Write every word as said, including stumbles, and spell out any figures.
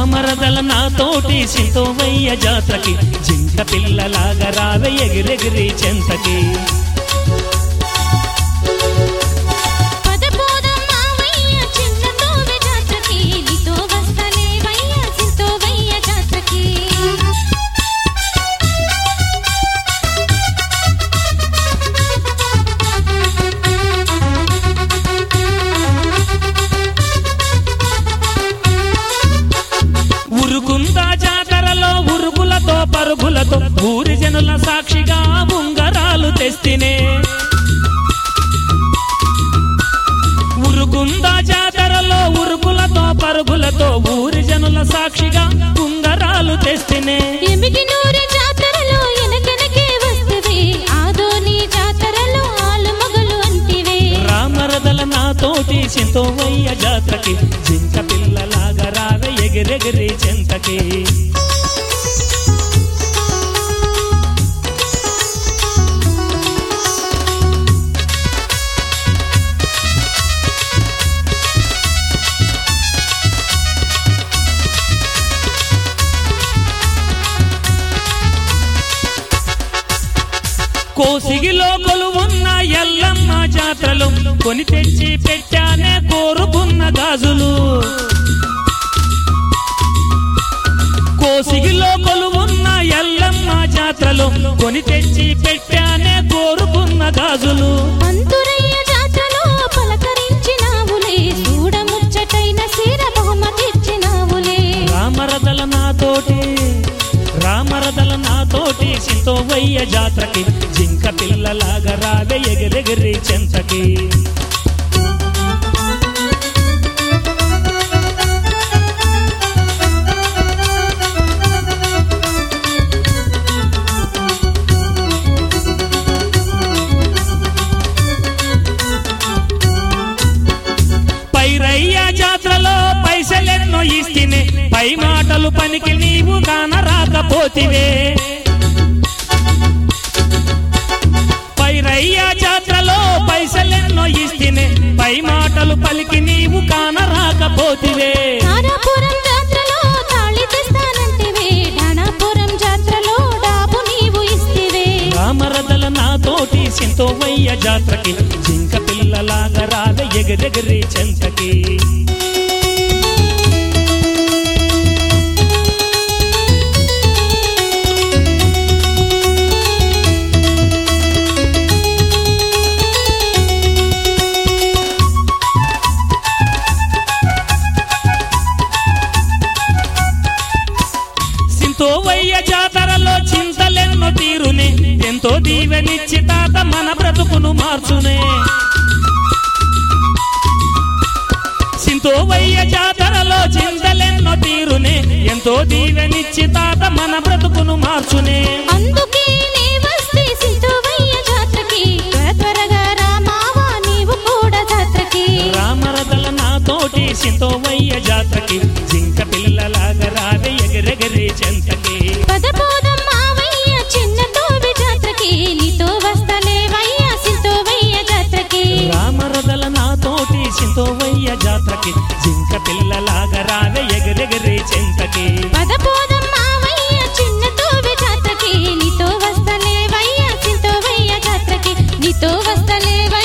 రామరదల నాతోటి సింతోవయ్య జాతరకి జింక పిల్లలాగా రావే ఎగిరెగిరి చెంతకి ఉరుకుందా జాతరలో ఉరుకులతో పరుగులతో ఊరి జనుల సాక్షిగా ఉంగరాలు తెస్తినే ఉరుకుందా జాతరలో ఉరుకులతో పరుగులతో ఊరి జనుల సాక్షిగా ఉంగరాలు తెస్తినే రామరదల నాతోటి సింతోవయ్య జాతరకి జింక పిల్లలాగా రావే ఎగిరెగిరి చెంతకి కోసిగిలో కొలువున్న ఎల్లమ్మ జాతరలు కొని తెచ్చి పెట్టానే కోరుకున్న గాజులు కోసిగిలో కొలువున్న ఎల్లమ్మ జాతరలు కొని తెచ్చి పెట్టానే కోరుకున్న గాజులు రామరదల నాతోటి రామరదల నాతోటి సింతోవయ్య జాతరకి జింక పిల్లలాగా రావే ఎగిరెగిరి చెంతకి పైరయ్య జాతరలో పైసలెన్నో ఇస్తేనే పై మాటలు పనికి నీవు కానరాకపోతివే పైరయ్య జాతరలో పైసలెన్నో ఇస్తేనే పై మాటలు పలికి నీవు కానరాకపోతివే రామరదల నాతోటి సింతోవయ్య జాతరకి జింక పిల్లలాగా రావే ఎగిరెగిరి చెంతకి సింతోవయ్య జాతరలో చింతలెన్నో తీరునే ఎంతో దీవెనిచ్చి తాత మన బ్రతుకును మార్చునే సింతోవయ్య జాతరలో చింతలెన్నో తీరునే ఎంతో దీవెనిచ్చి తాత మన బ్రతుకును మార్చునే రామరదల నాతోటి సింతోవయ్య జాతరకి జింక పిల్లలాగా రావే ఎగిరెగిరి చెంతకి రామరదల నాతోటి సింతోవయ్య జాతరకి జింక పిల్లలాగా రావే ఎగిరెగిరి చెంతకి నీతో వస్తలేవయ్యా సింతోవయ్య జాతరకి నీతో వస్తలేవ